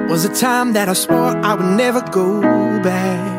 Was a time that I swore I would never go back.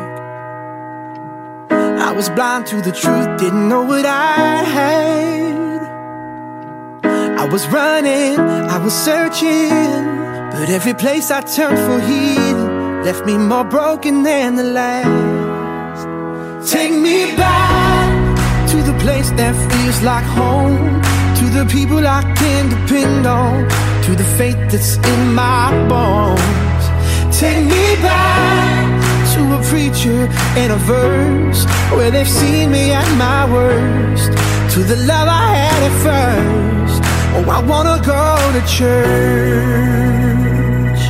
I was blind to the truth, didn't know what I had. I was running, I was searching, but every place I turned for healing left me more broken than the last. Take me back to the place that feels like home, to the people I can depend on, to the faith that's in my bones. Take me back to a preacher and a verse where they've seen me at my worst, to the love I had at first. Oh, I wanna go to church.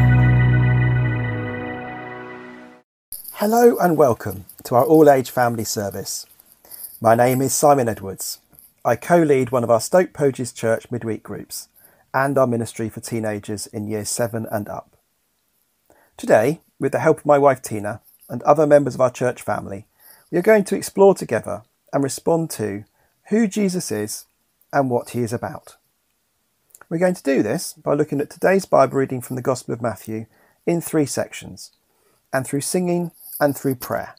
Hello and welcome to our all-age family service. My name is Simon Edwards. I co-lead one of our Stoke Poges Church midweek groups and our ministry for teenagers in years 7 and up. Today, with the help of my wife Tina and other members of our church family, we are going to explore together and respond to who Jesus is and what he is about. We're going to do this by looking at today's Bible reading from the Gospel of Matthew in 3 sections, and through singing and through prayer.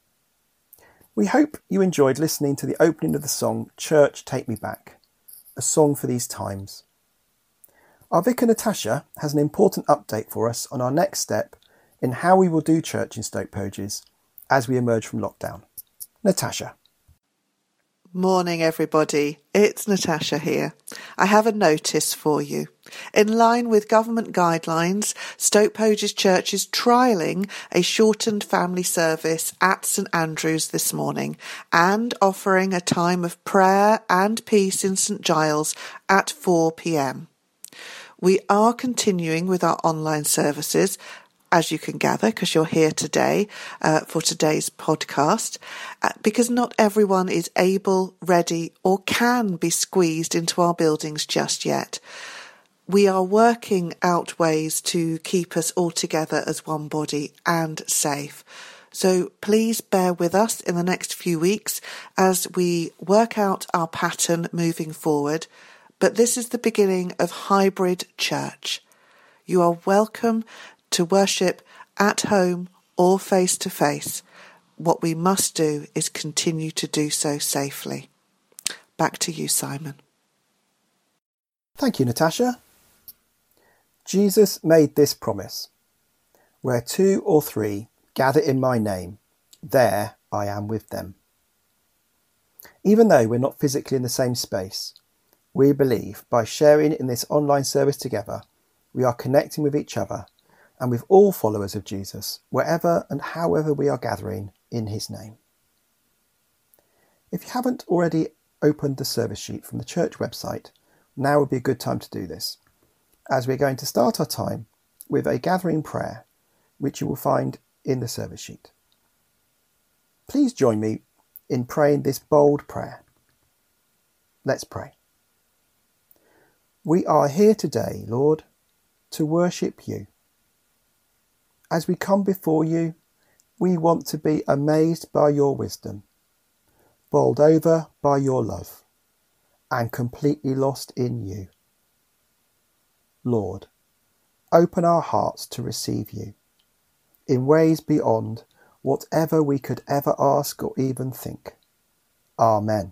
We hope you enjoyed listening to the opening of the song Church Take Me Back, a song for these times. Our vicar Natasha has an important update for us on our next step in how we will do church in Stoke Poges as we emerge from lockdown. Natasha. Morning everybody, it's Natasha here. I have a notice for you. In line with government guidelines, Stoke Poges Church is trialling a shortened family service at St Andrews this morning and offering a time of prayer and peace in St Giles at 4 p.m. We are continuing with our online services, as you can gather, because you're here today for today's podcast, because not everyone is able, ready, or can be squeezed into our buildings just yet. We are working out ways to keep us all together as one body and safe. So please bear with us in the next few weeks as we work out our pattern moving forward. But this is the beginning of hybrid church. You are welcome to worship at home or face to face. What we must do is continue to do so safely. Back to you, Simon. Thank you, Natasha. Jesus made this promise: where 2 or 3 gather in my name, there I am with them. Even though we're not physically in the same space, we believe by sharing in this online service together, we are connecting with each other and with all followers of Jesus, wherever and however we are gathering in his name. If you haven't already opened the service sheet from the church website, now would be a good time to do this, as we're going to start our time with a gathering prayer, which you will find in the service sheet. Please join me in praying this bold prayer. Let's pray. We are here today, Lord, to worship you. As we come before you, we want to be amazed by your wisdom, bowled over by your love, and completely lost in you. Lord, open our hearts to receive you in ways beyond whatever we could ever ask or even think. Amen.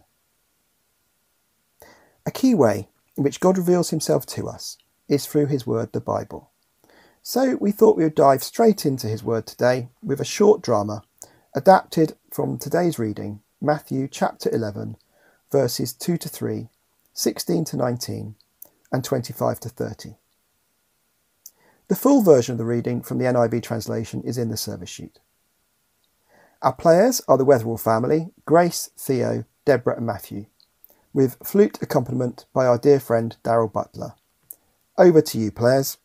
A key way in which God reveals himself to us is through his word, the Bible. So we thought we would dive straight into his word today with a short drama adapted from today's reading, Matthew chapter 11, verses 2 to 3, 16 to 19, and 25 to 30. The full version of the reading from the NIV translation is in the service sheet. Our players are the Wetherall family, Grace, Theo, Deborah and Matthew, with flute accompaniment by our dear friend Daryl Butler. Over to you, players.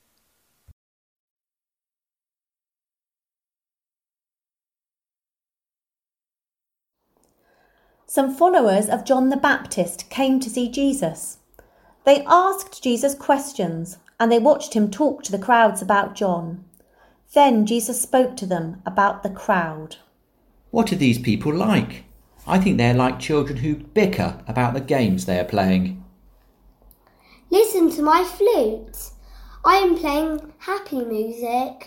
Some followers of John the Baptist came to see Jesus. They asked Jesus questions and they watched him talk to the crowds about John. Then Jesus spoke to them about the crowd. What are these people like? I think they're like children who bicker about the games they are playing. Listen to my flute. I am playing happy music.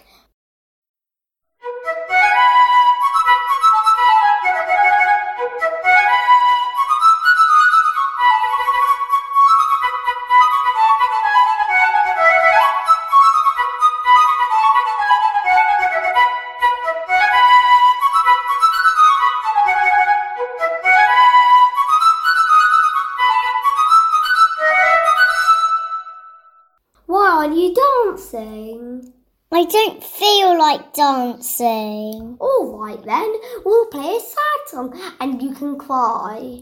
Why are you dancing? I don't feel like dancing. All right then, we'll play a sad song and you can cry.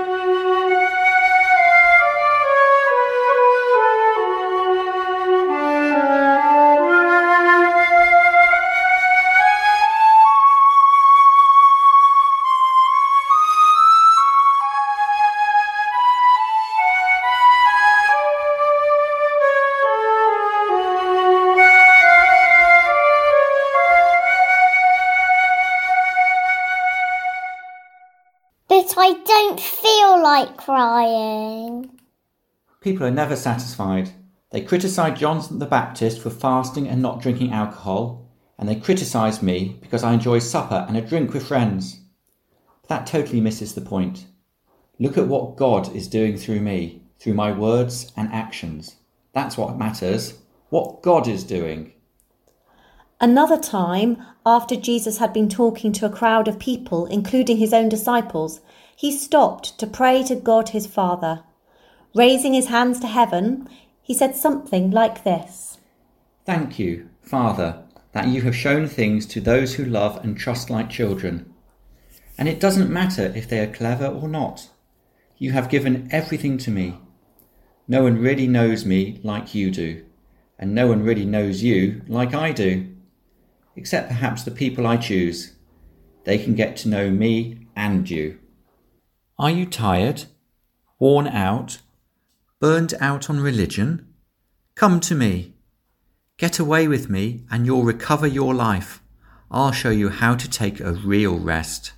But I don't feel like crying. People are never satisfied. They criticise John the Baptist for fasting and not drinking alcohol, and they criticise me because I enjoy supper and a drink with friends. That totally misses the point. Look at what God is doing through me, through my words and actions. That's what matters. What God is doing. Another time, after Jesus had been talking to a crowd of people, including his own disciples, he stopped to pray to God his Father. Raising his hands to heaven, he said something like this: Thank you, Father, that you have shown things to those who love and trust like children. And it doesn't matter if they are clever or not. You have given everything to me. No one really knows me like you do, and no one really knows you like I do. Except perhaps the people I choose. They can get to know me and you. Are you tired? Worn out? Burned out on religion? Come to me. Get away with me and you'll recover your life. I'll show you how to take a real rest.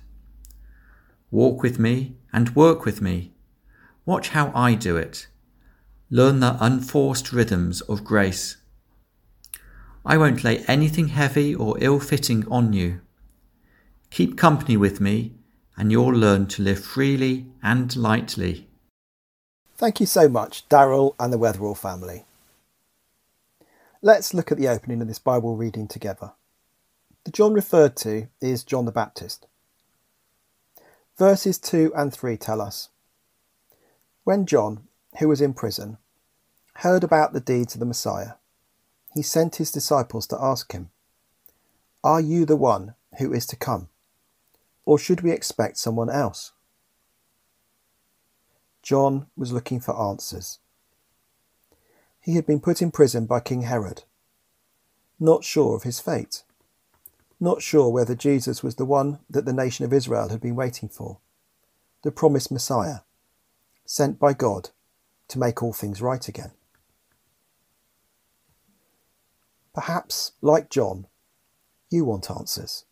Walk with me and work with me. Watch how I do it. Learn the unforced rhythms of grace. I won't lay anything heavy or ill-fitting on you. Keep company with me and you'll learn to live freely and lightly. Thank you so much, Daryl and the Weatherall family. Let's look at the opening of this Bible reading together. The John referred to is John the Baptist. Verses 2 and 3 tell us, when John, who was in prison, heard about the deeds of the Messiah, he sent his disciples to ask him, "Are you the one who is to come, or should we expect someone else?" John was looking for answers. He had been put in prison by King Herod, not sure of his fate, not sure whether Jesus was the one that the nation of Israel had been waiting for, the promised Messiah, sent by God to make all things right again. Perhaps, like John, you want answers.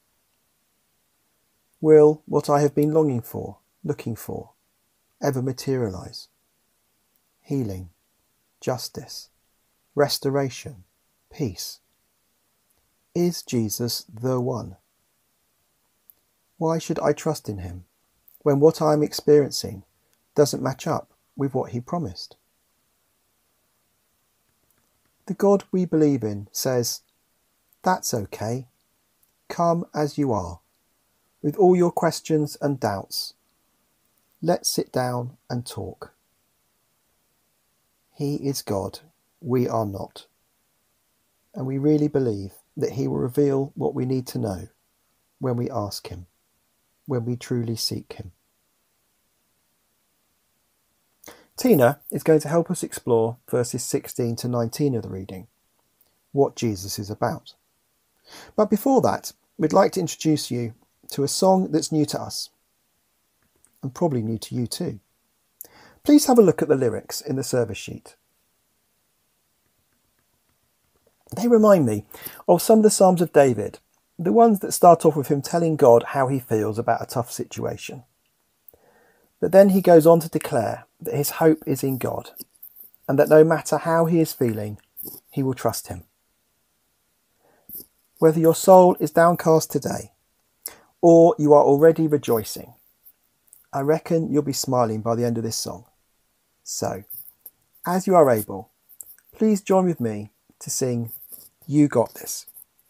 Will what I have been longing for, looking for, ever materialise? Healing, justice, restoration, peace. Is Jesus the one? Why should I trust in him when what I am experiencing doesn't match up with what he promised? The God we believe in says, "That's okay. Come as you are, with all your questions and doubts. Let's sit down and talk." He is God, we are not. And we really believe that he will reveal what we need to know when we ask him, when we truly seek him. Tina is going to help us explore verses 16 to 19 of the reading, what Jesus is about. But before that, we'd like to introduce you to a song that's new to us, and probably new to you too. Please have a look at the lyrics in the service sheet. They remind me of some of the Psalms of David, the ones that start off with him telling God how he feels about a tough situation. But then he goes on to declare that his hope is in God, and that no matter how he is feeling, he will trust him. Whether your soul is downcast today, or you are already rejoicing, I reckon you'll be smiling by the end of this song. So, as you are able, please join with me to sing You Got This.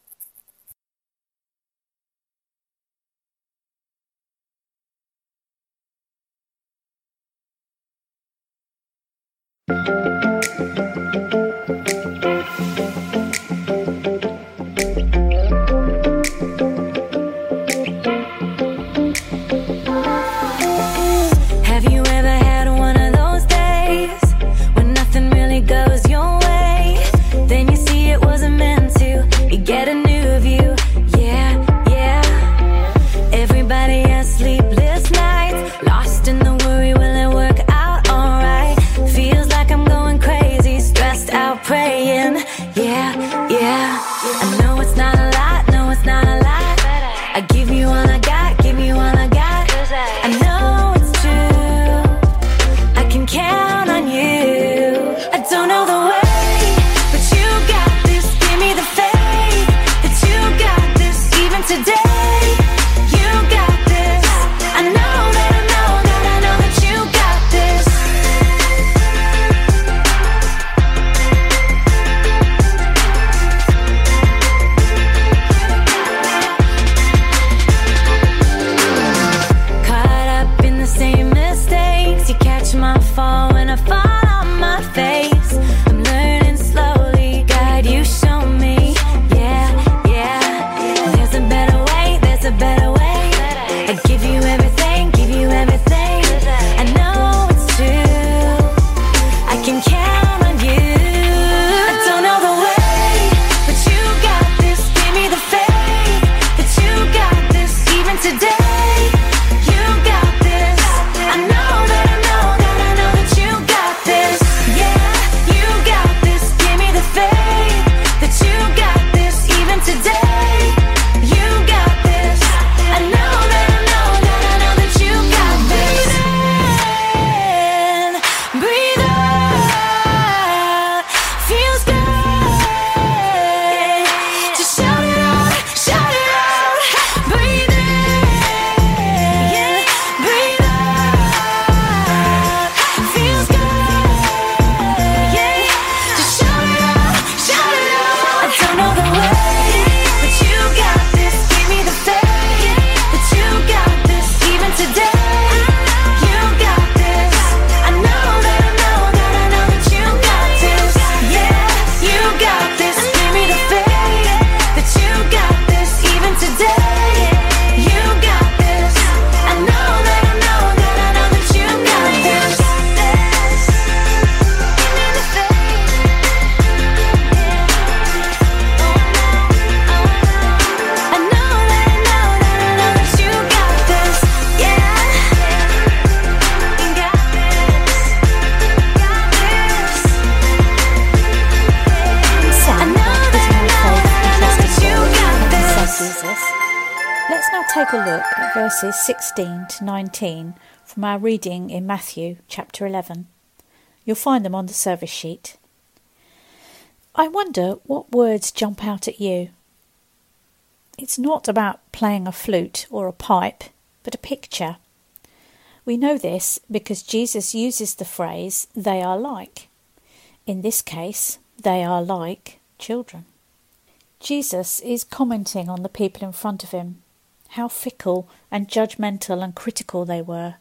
Take a look at verses 16 to 19 from our reading in Matthew chapter 11. You'll find them on the service sheet. I wonder what words jump out at you. It's not about playing a flute or a pipe, but a picture. We know this because Jesus uses the phrase, they are like. In this case, they are like children. Jesus is commenting on the people in front of him, how fickle and judgmental and critical they were.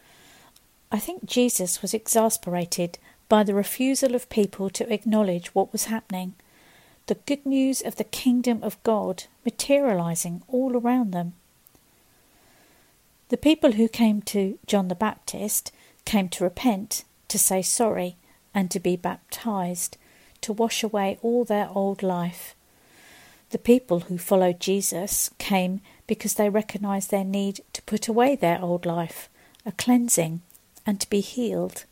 I think Jesus was exasperated by the refusal of people to acknowledge what was happening, the good news of the kingdom of God materialising all around them. The people who came to John the Baptist came to repent, to say sorry, and to be baptised, to wash away all their old life. The people who followed Jesus came because they recognised their need to put away their old life, a cleansing, and to be healed.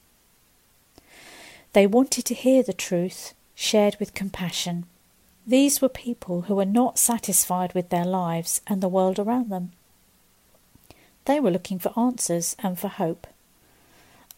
They wanted to hear the truth, shared with compassion. These were people who were not satisfied with their lives and the world around them. They were looking for answers and for hope.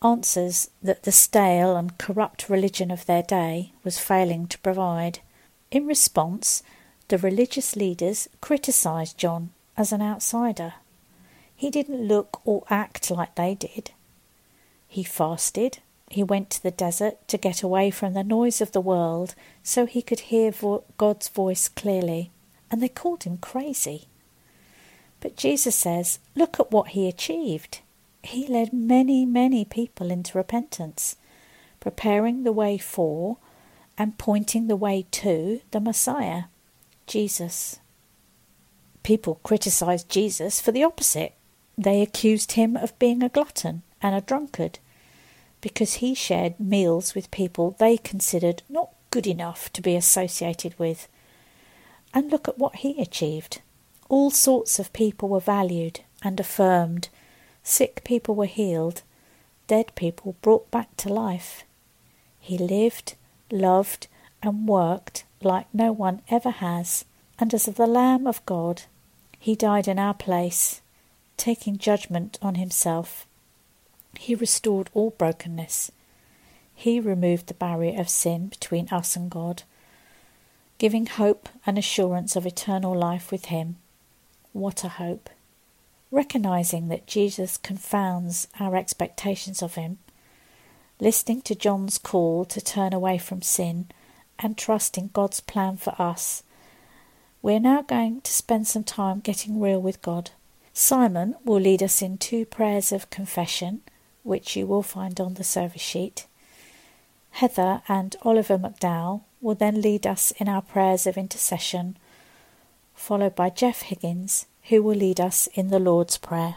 answers that the stale and corrupt religion of their day was failing to provide. In response, the religious leaders criticised John as an outsider. He didn't look or act like they did. He fasted. He went to the desert to get away from the noise of the world so he could hear God's voice clearly, and they called him crazy. But Jesus says, look at what he achieved. He led many, many people into repentance, preparing the way for and pointing the way to the Messiah, Jesus. People criticised Jesus for the opposite. They accused him of being a glutton and a drunkard because he shared meals with people they considered not good enough to be associated with. And look at what he achieved. All sorts of people were valued and affirmed. Sick people were healed. Dead people brought back to life. He lived, loved, and worked like no one ever has. And as the Lamb of God, he died in our place, taking judgment on himself. He restored all brokenness. He removed the barrier of sin between us and God, giving hope and assurance of eternal life with him. What a hope! Recognising that Jesus confounds our expectations of him, listening to John's call to turn away from sin and trusting God's plan for us, we're now going to spend some time getting real with God. Simon will lead us in 2 prayers of confession, which you will find on the service sheet. Heather and Oliver McDowell will then lead us in our prayers of intercession, followed by Jeff Higgins, who will lead us in the Lord's Prayer.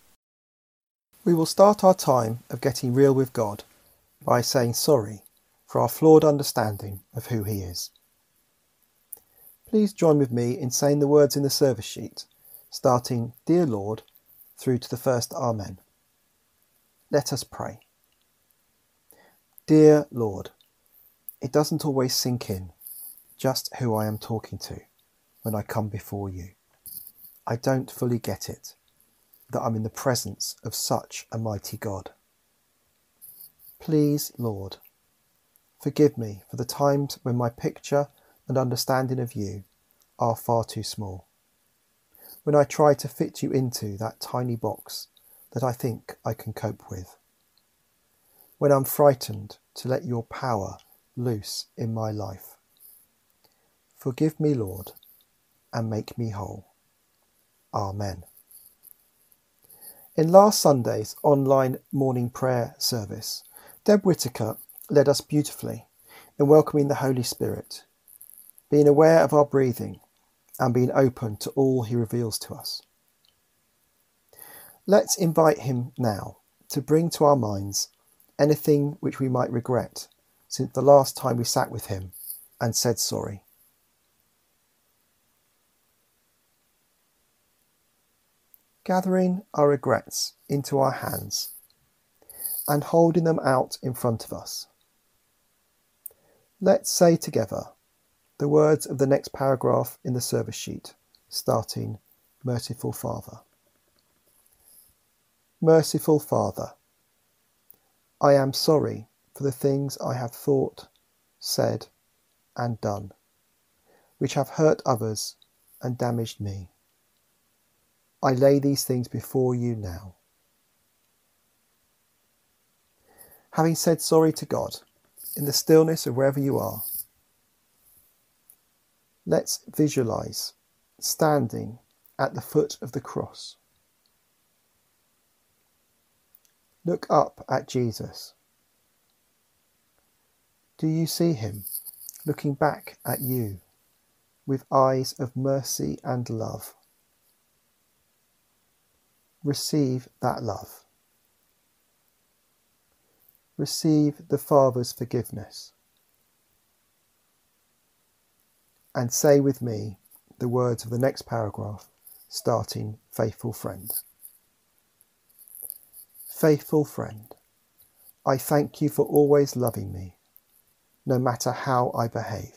We will start our time of getting real with God by saying sorry for our flawed understanding of who he is. Please join with me in saying the words in the service sheet, starting Dear Lord through to the first Amen. Let us pray. Dear Lord, it doesn't always sink in just who I am talking to when I come before you. I don't fully get it, that I'm in the presence of such a mighty God. Please, Lord, forgive me for the times when my picture and understanding of you are far too small, when I try to fit you into that tiny box that I think I can cope with, when I'm frightened to let your power loose in my life. Forgive me, Lord, and make me whole. Amen. In last Sunday's online morning prayer service, Deb Whittaker led us beautifully in welcoming the Holy Spirit, being aware of our breathing and being open to all he reveals to us. Let's invite him now to bring to our minds anything which we might regret since the last time we sat with him and said sorry. Gathering our regrets into our hands and holding them out in front of us, let's say together the words of the next paragraph in the service sheet, starting Merciful Father. Merciful Father, I am sorry for the things I have thought, said, and done, which have hurt others and damaged me. I lay these things before you now. Having said sorry to God, in the stillness of wherever you are, let's visualise standing at the foot of the cross. Look up at Jesus. Do you see him looking back at you with eyes of mercy and love? Receive that love. Receive the Father's forgiveness. And say with me the words of the next paragraph, starting Faithful Friend. Faithful friend, I thank you for always loving me, no matter how I behave.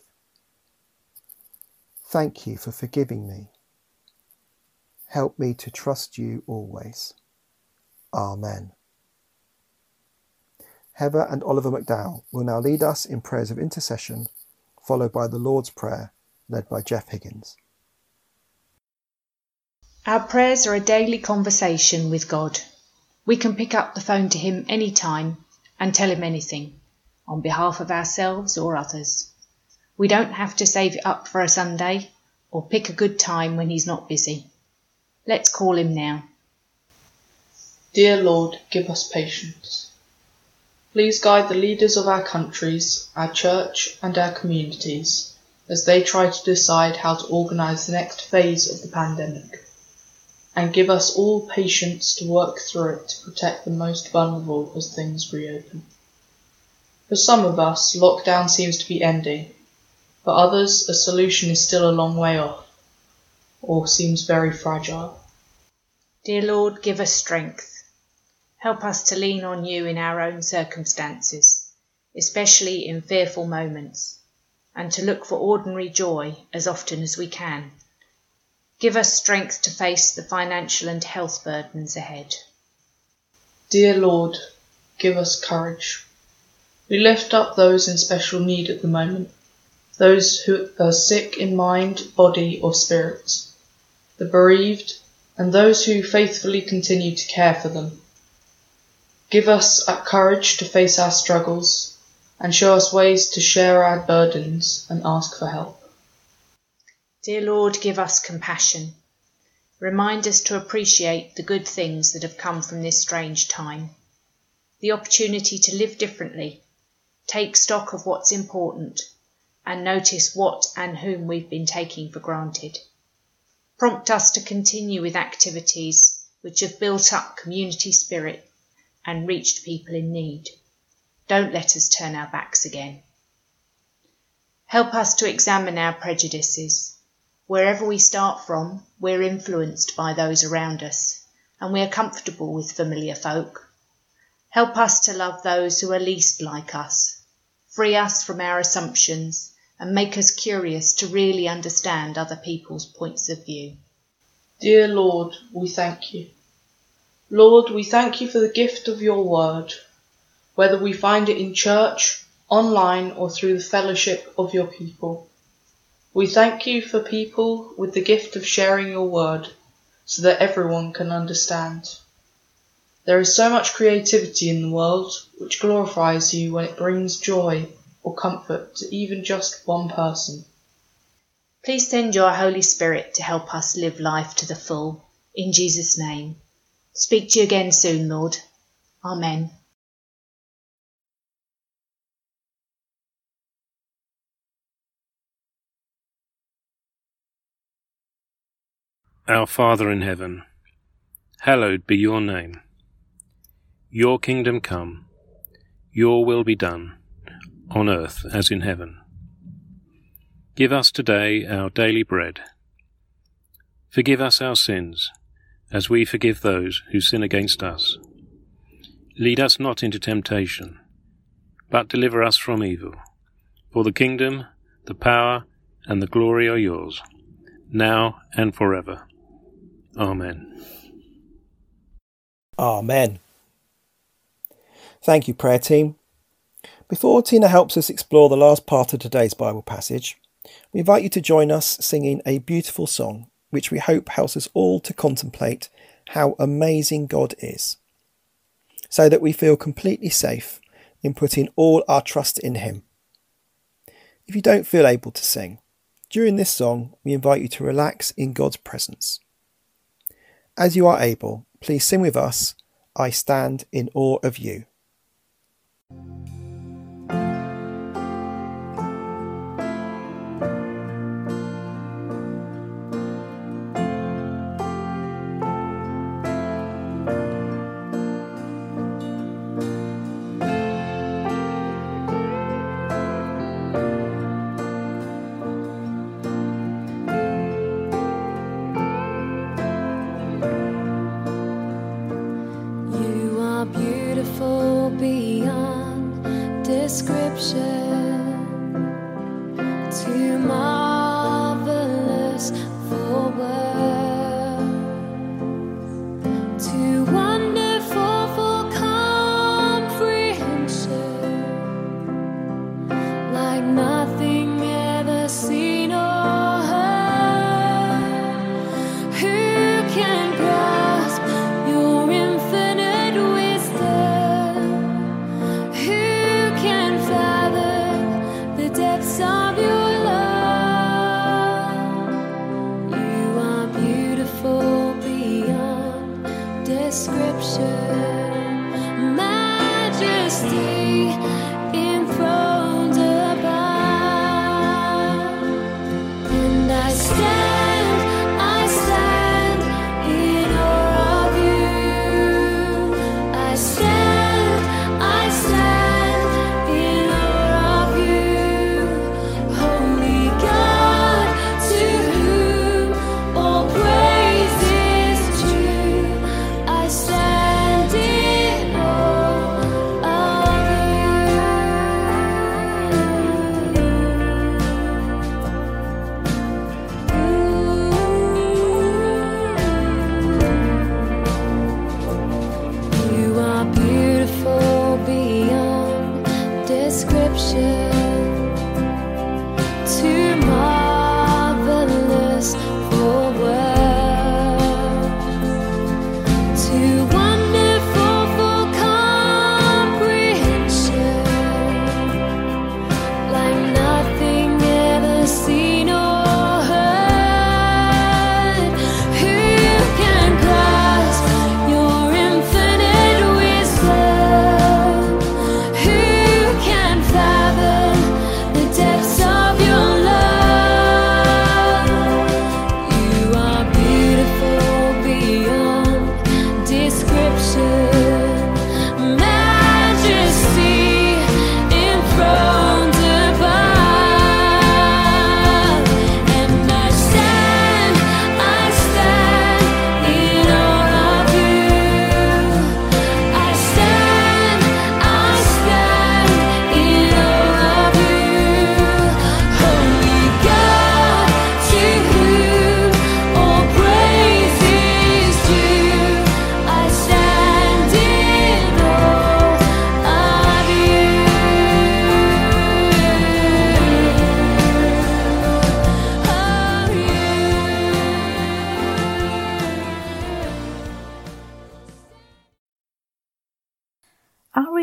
Thank you for forgiving me. Help me to trust you always. Amen. Heather and Oliver McDowell will now lead us in prayers of intercession, followed by the Lord's Prayer, led by Jeff Higgins. Our prayers are a daily conversation with God. We can pick up the phone to him any time and tell him anything, on behalf of ourselves or others. We don't have to save it up for a Sunday or pick a good time when he's not busy. Let's call him now. Dear Lord, give us patience. Please guide the leaders of our countries, our church and our communities as they try to decide how to organise the next phase of the pandemic, and give us all patience to work through it to protect the most vulnerable as things reopen. For some of us, lockdown seems to be ending. For others, a solution is still a long way off, or seems very fragile. Dear Lord, give us strength. Help us to lean on you in our own circumstances, especially in fearful moments, and to look for ordinary joy as often as we can. Give us strength to face the financial and health burdens ahead. Dear Lord, give us courage. We lift up those in special need at the moment, those who are sick in mind, body or spirit, the bereaved, and those who faithfully continue to care for them. Give us courage to face our struggles and show us ways to share our burdens and ask for help. Dear Lord, give us compassion. Remind us to appreciate the good things that have come from this strange time. The opportunity to live differently, take stock of what's important, and notice what and whom we've been taking for granted. Prompt us to continue with activities which have built up community spirit and reached people in need. Don't let us turn our backs again. Help us to examine our prejudices. Wherever we start from, we're influenced by those around us, and we are comfortable with familiar folk. Help us to love those who are least like us. Free us from our assumptions and make us curious to really understand other people's points of view. Dear Lord, we thank you. Lord, we thank you for the gift of your word, whether we find it in church, online, or through the fellowship of your people. We thank you for people with the gift of sharing your word so that everyone can understand. There is so much creativity in the world which glorifies you when it brings joy or comfort to even just one person. Please send your Holy Spirit to help us live life to the full. In Jesus' name. Speak to you again soon, Lord. Amen. Our Father in heaven, hallowed be your name. Your kingdom come, your will be done, on earth as in heaven. Give us today our daily bread. Forgive us our sins, as we forgive those who sin against us. Lead us not into temptation, but deliver us from evil. For the kingdom, the power, and the glory are yours, now and forever. Amen. Amen. Thank you, prayer team. Before Tina helps us explore the last part of today's Bible passage, we invite you to join us singing a beautiful song, which we hope helps us all to contemplate how amazing God is, so that we feel completely safe in putting all our trust in him. If you don't feel able to sing, during this song we invite you to relax in God's presence. As you are able, please sing with us, I Stand in Awe of You. Beautiful beyond description, too marvelous for words, too wonderful for comprehension.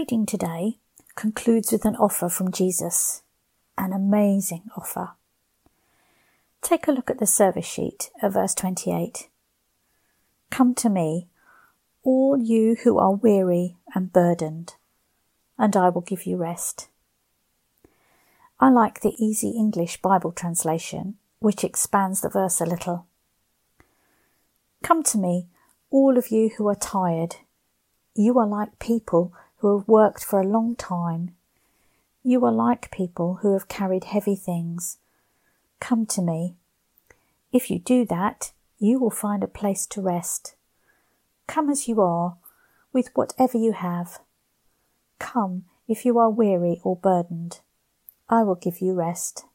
reading today concludes with an offer from Jesus, an amazing offer. Take a look at the service sheet at verse 28. Come to me, all you who are weary and burdened, and I will give you rest. I like the Easy English Bible translation, which expands the verse a little. Come to me, all of you who are tired. You are like people who have worked for a long time. You are like people who have carried heavy things. Come to me. If you do that, you will find a place to rest. Come as you are, with whatever you have. Come if you are weary or burdened. I will give you rest.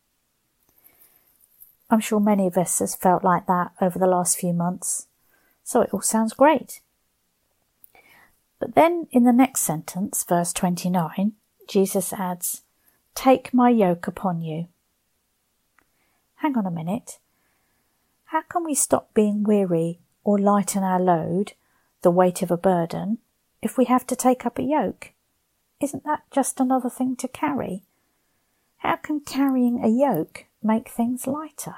I'm sure many of us have felt like that over the last few months, so it all sounds great. But then in the next sentence, verse 29, Jesus adds, Take my yoke upon you. Hang on a minute. How can we stop being weary or lighten our load, the weight of a burden, if we have to take up a yoke? Isn't that just another thing to carry? How can carrying a yoke make things lighter?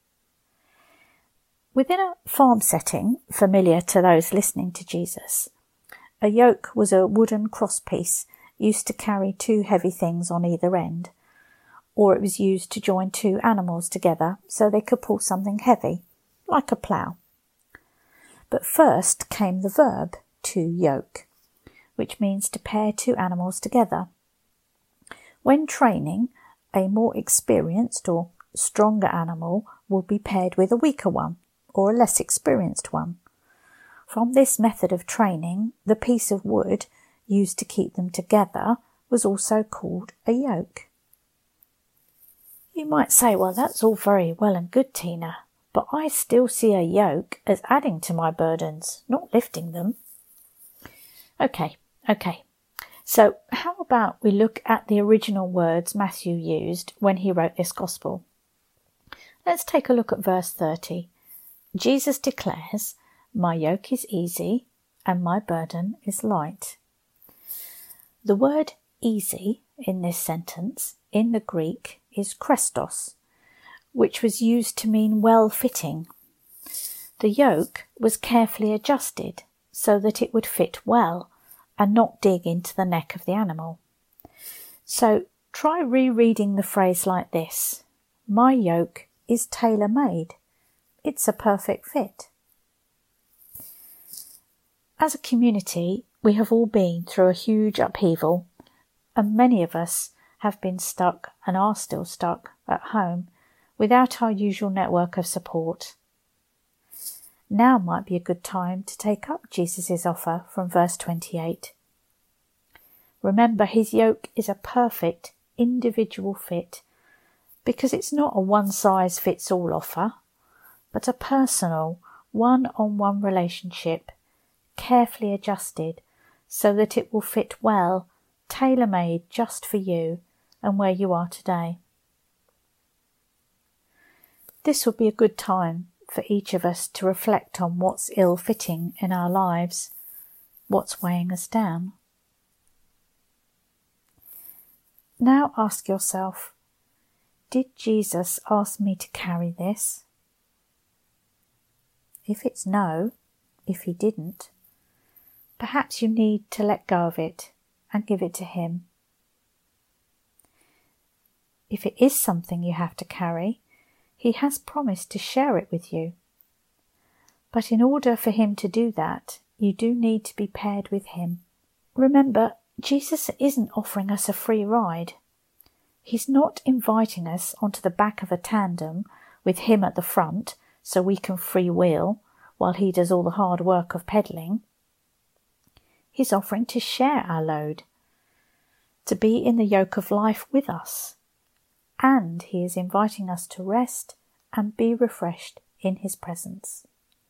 Within a farm setting familiar to those listening to Jesus, a yoke was a wooden crosspiece used to carry two heavy things on either end, or it was used to join two animals together so they could pull something heavy, like a plough. But first came the verb to yoke, which means to pair two animals together. When training, a more experienced or stronger animal will be paired with a weaker one, or a less experienced one. From this method of training, the piece of wood used to keep them together was also called a yoke. You might say, well, that's all very well and good, Tina, but I still see a yoke as adding to my burdens, not lifting them. Okay. So how about we look at the original words Matthew used when he wrote this gospel? Let's take a look at verse 30. Jesus declares, My yoke is easy and my burden is light. The word easy in this sentence in the Greek is krestos, which was used to mean well-fitting. The yoke was carefully adjusted so that it would fit well and not dig into the neck of the animal. So try rereading the phrase like this. My yoke is tailor-made. It's a perfect fit. As a community, we have all been through a huge upheaval, and many of us have been stuck and are still stuck at home without our usual network of support. Now might be a good time to take up Jesus' offer from verse 28. Remember, his yoke is a perfect individual fit because it's not a one-size-fits-all offer, but a personal, one-on-one relationship, carefully adjusted so that it will fit well, tailor-made just for you and where you are today. This would be a good time for each of us to reflect on what's ill-fitting in our lives, what's weighing us down. Now ask yourself, did Jesus ask me to carry this? If it's no, if he didn't, perhaps you need to let go of it and give it to him. If it is something you have to carry, he has promised to share it with you. But in order for him to do that, you do need to be paired with him. Remember, Jesus isn't offering us a free ride. He's not inviting us onto the back of a tandem with him at the front so we can freewheel while he does all the hard work of pedalling. He's offering to share our load, to be in the yoke of life with us, and he is inviting us to rest and be refreshed in his presence.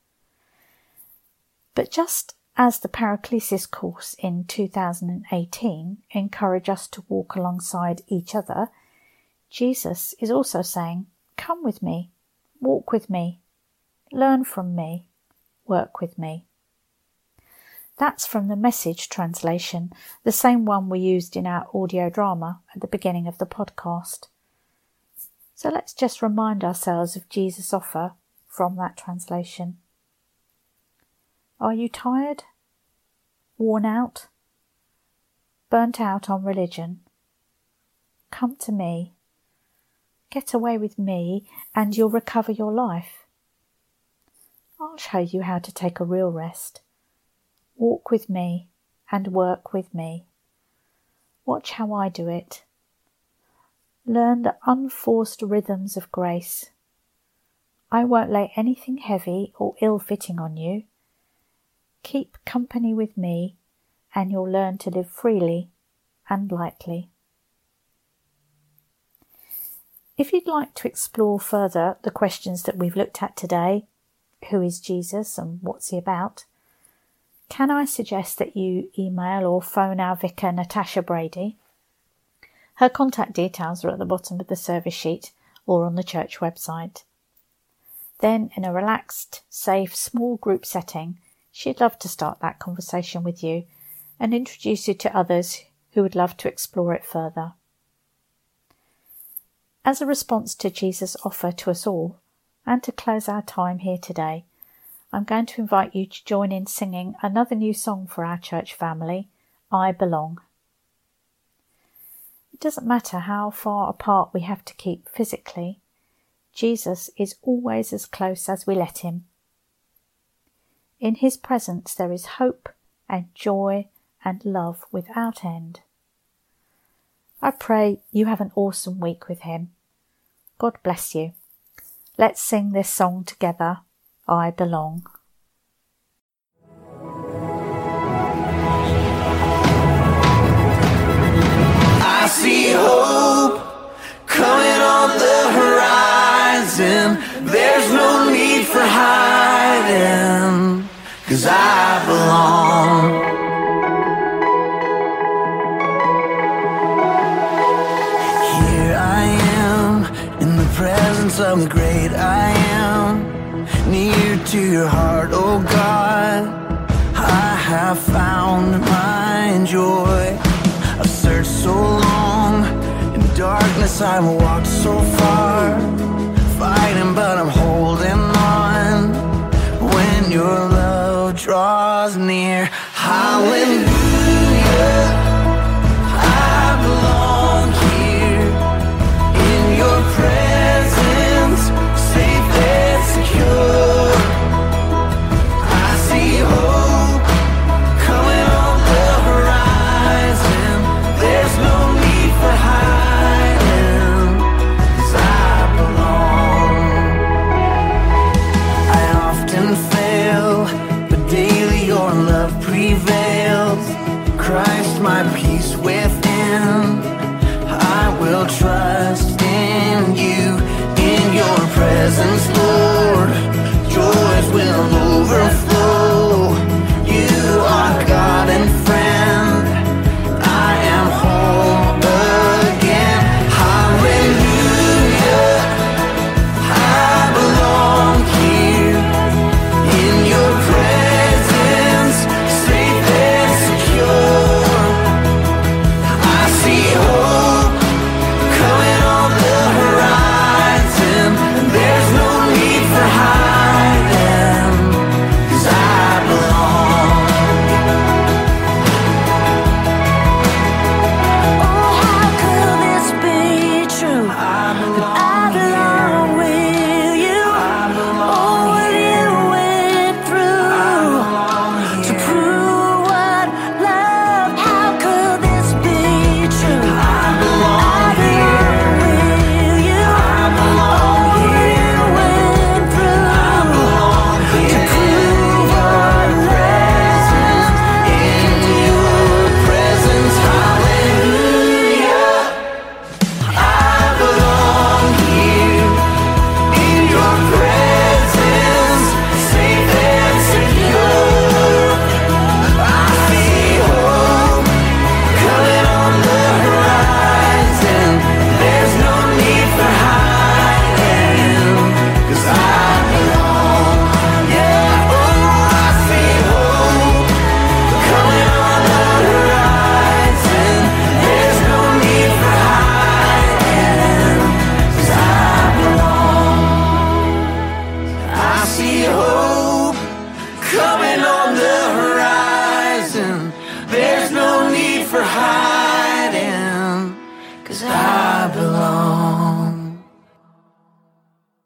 But just as the Paraclesis course in 2018 encouraged us to walk alongside each other, Jesus is also saying, come with me, walk with me, learn from me, work with me. That's from the Message translation, the same one we used in our audio drama at the beginning of the podcast. So let's just remind ourselves of Jesus' offer from that translation. Are you tired? Worn out? Burnt out on religion? Come to me. Get away with me and you'll recover your life. I'll show you how to take a real rest. Walk with me and work with me. Watch how I do it. Learn the unforced rhythms of grace. I won't lay anything heavy or ill-fitting on you. Keep company with me and you'll learn to live freely and lightly. If you'd like to explore further the questions that we've looked at today, who is Jesus and what's he about, can I suggest that you email or phone our vicar Natasha Brady? Her contact details are at the bottom of the service sheet or on the church website. Then, in a relaxed, safe, small group setting, she'd love to start that conversation with you and introduce you to others who would love to explore it further. As a response to Jesus' offer to us all, and to close our time here today, I'm going to invite you to join in singing another new song for our church family, I Belong. It doesn't matter how far apart we have to keep physically, Jesus is always as close as we let him. In his presence there is hope and joy and love without end. I pray you have an awesome week with him. God bless you. Let's sing this song together, I Belong. I see hope coming on the horizon. There's no need for hiding, 'cause I belong. Here I am in the presence of the great I am, near to your heart, oh God. I have found my joy. I've searched so long in darkness, I've walked so far.